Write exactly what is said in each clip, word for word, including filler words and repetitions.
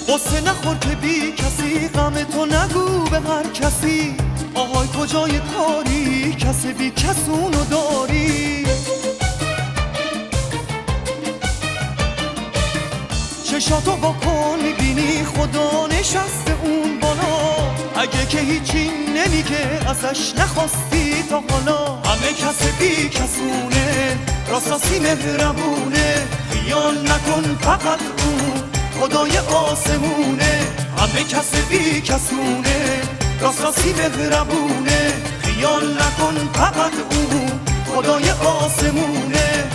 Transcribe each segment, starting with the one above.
قصه نخور که بی کسی، غم تو نگو به هر کسی. آهای کجای کاری، کسی بی کسونو داری. چشاتو بکن میبینی خدا نشسته اون بالا. اگه که هیچی نمیگه ازش نخواستی تا حالا. همه کس بی کسونه، راستاسی مهربونه. خیال نکن فقط اون خدای آسمونه. همه کس بی کسونه، راستاسی مهربونه. خیال نکن فقط اون خدای آسمونه.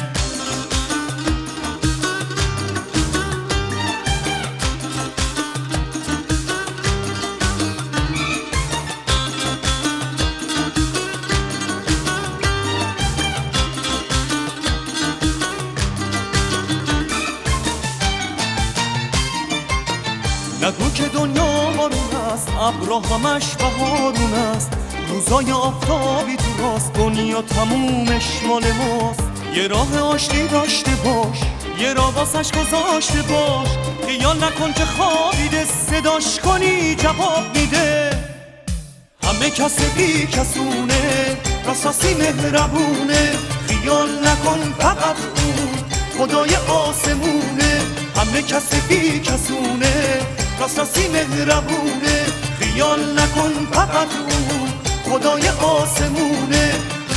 نگو که دنیا بارون است، ابرا همش بهارون است. روزای آفتابی تو راست، دنیا تمومش مال ماست. یه راه آشتی داشته باش، یه راه واسش گذاشته باش. خیال نکن که خوابیده، صداش کنی جواب میده. همه کس بی کسونه، راستاسی مهربونه. خیال نکن فقط اون خدای آسمونه. همه کس بی کسونه، راستاسی مهربونه. خیال نکن فقط اون خدای آسمونه.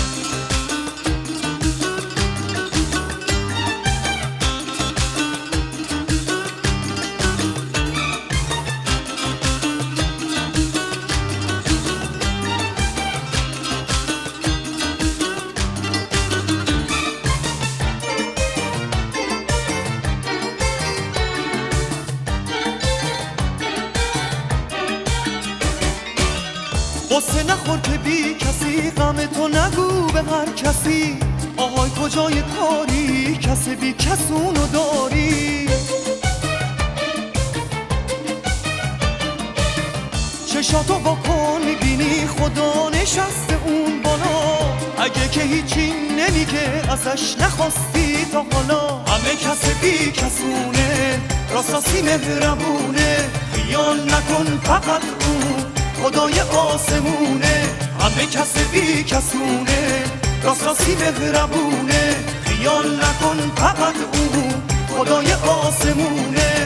قصه نخور که بی کسی، غم تو نگو به هر کسی. آهای کجای کاری، کسی بی کسونو داری. چشاتو بکن میبینی خدا نشسته اون بالا. اگه که هیچی نمیگه ازش نخواستی تا حالا. همه کس بی کسونه، راستاسی مهربونه. خیال نکن فقط اون خدای آسمونه. همه کس بی کسونه، راستاسی مهربونه. خیال نکن فقط اون خدای آسمونه.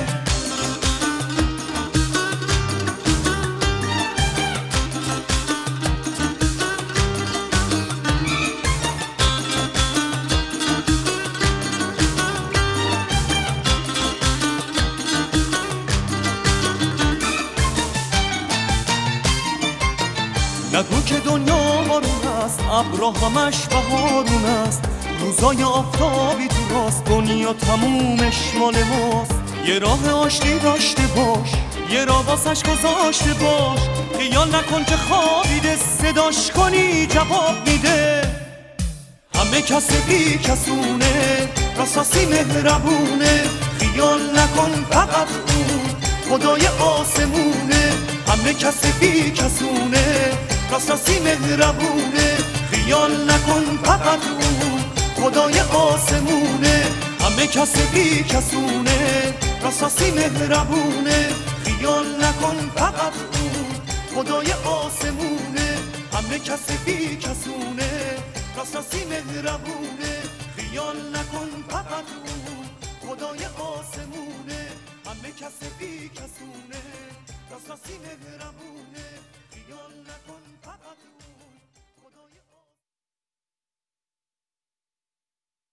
نگو که دنیا بارون است، ابرا همش بهارون است. روزای آفتابی تو راست، دنیا تمومش مال ماست. یه راه آشتی داشته باش، یه راه واسش گذاشته باش. خیال نکن که خوابیده، صداش کنی جواب میده. همه کس بی کسونه، راستاسی مهربونه. خیال نکن فقط اون خدای آسمونه. همه کس بی کسونه، راستاسی مهربونه. خیال نکن فقط اون خدای آسمونه. همه کس بی کسونه، راستاسی مهربونه. خیال نکن فقط اون خدای آسمونه. همه کس بی کسونه، راستاسی مهربونه. خیال نکن فقط اون خدای آسمونه. همه کس بی کسونه، راستاسی مهربونه. خیال نکن فقط